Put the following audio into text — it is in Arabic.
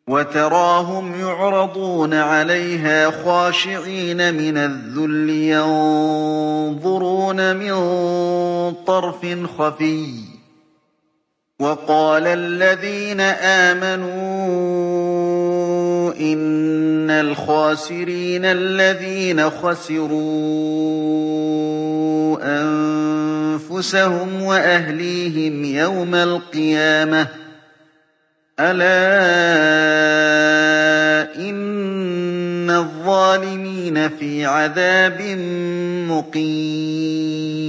وتراهم يعرضون عليها خاشعين من الذل ينظرون من طرف خفي وقال الذين آمنوا إن الخاسرين الذين خسروا أنفسهم وأهليهم يوم القيامة ألا إن الظالمين في عذاب مقيم